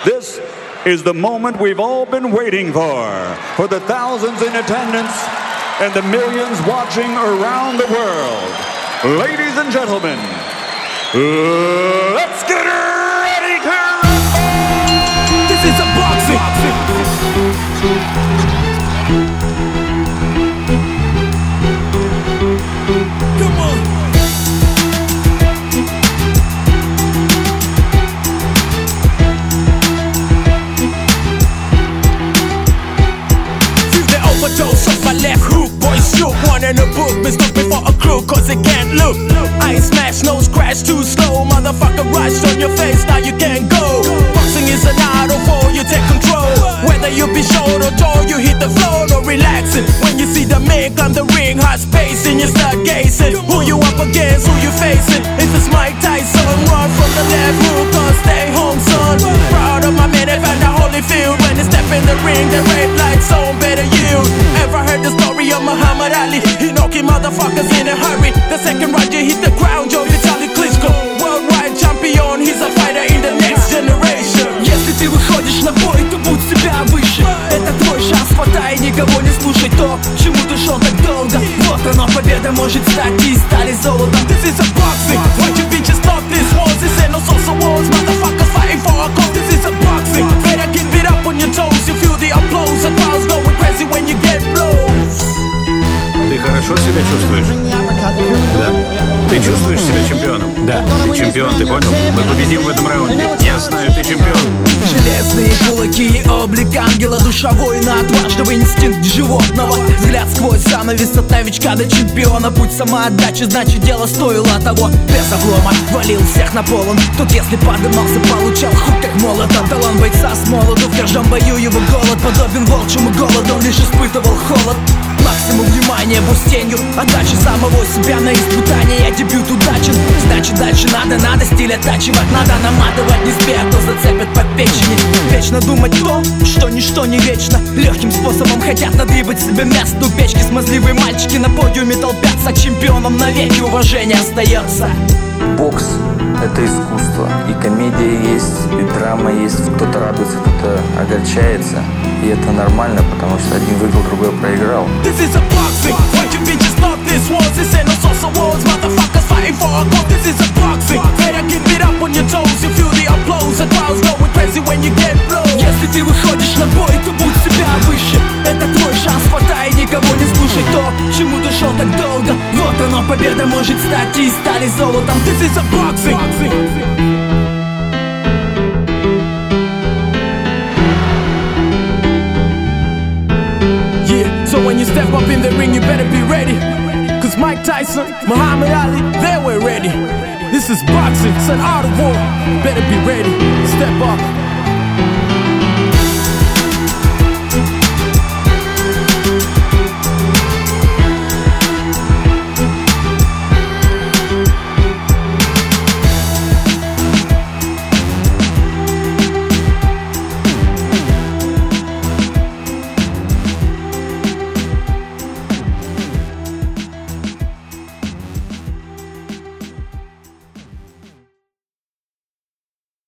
This is the moment we've all been waiting for the thousands in attendance and the millions watching around the world. Ladies and gentlemen, let's get ready to rumble! This is a boxing. Come on. Feel the overdose of my left hook. Boys shook, one in a book. Mistook me for a crook, cause it can't look. I ain't smash, no scratch, too slow. Motherfucker rushed on your face, now you can't go. Boxing is an art of war, you take control. Whether you be short or tall, you hit the floor or relaxing. When you see the man climb the ring, hot space and you start gazing. Who you up against, who you facing? If it's Mike Tyson, run from the left hook or stay home, son. Proud of my man, they found the Holyfield. When they step in the ring, the red lights on, better yield. Ever heard the story of Muhammad Ali? He knocking motherfuckers in a hurry. The second round you hit the ground, Joe Vitaly Klitschko. Worldwide champion, he's a fighter in the next generation. Если ты выходишь на бой, то будь себя выше. Это твой шанс, хватай, никого не слушай то, чему ты шел так долго. Вот оно, победа может стать и стали золотом. This is a boxing. Why you bitches stop this wars? This ain't no social wars. Motherfuckers fighting for a cause. This is a boxing. Better keep it up on your toes. You feel the applause. The crowd's going crazy when you get blows. Ты хорошо себя чувствуешь? Да. Ты чувствуешь себя чемпионом? Да. Ты чемпион, ты понял? Мы победим в этом раунде. Я знаю, ты чемпион. Железные кулаки и облик ангела, душа воина, отважного инстинкт животного. Взгляд сквозь занавес от новичка до чемпиона. Путь самоотдачи, значит дело стоило того. Без облома валил всех на полон. Тут если подымался, получал хук как молотом. Талант бойца с молоду, в каждом бою его голод подобен волчьему голоду, он лишь испытывал холод. Максимум внимания, будь тенью, отдачи самого себя на испытание. Я дебют удачен, значит дальше надо стиль оттачивать. Надо наматывать не спея, кто зацепит по печени. Вечно думать то, что ничто не вечно. Легким способом хотят надыбать себе место у печки. Смазливые мальчики на подиуме толпятся, чемпионом навеки уважение остается. Бокс – это искусство, и комедия есть, и драма есть. Кто-то радуется, кто-то огорчается, и это нормально, потому что один выиграл, другой проиграл. This is a boxing. Why you bitches stop this wars? This ain't no social wars. Motherfuckers fighting for a cause. This is a boxing. Better keep it up on your toes. You feel the applause. The crowd's going crazy when you get blows. Если ты выходишь на бой, то будь себя выше. Это твой шанс, хватай, никого не слушай то, чему ты шел так долго. Вот оно, победа может стать и стали золотом. This is a boxing. Yeah, so when you step up in the ring, you better be ready. Cause Mike Tyson, Muhammad Ali, they were ready. This is boxing, it's an art of war. Better be ready. Step up.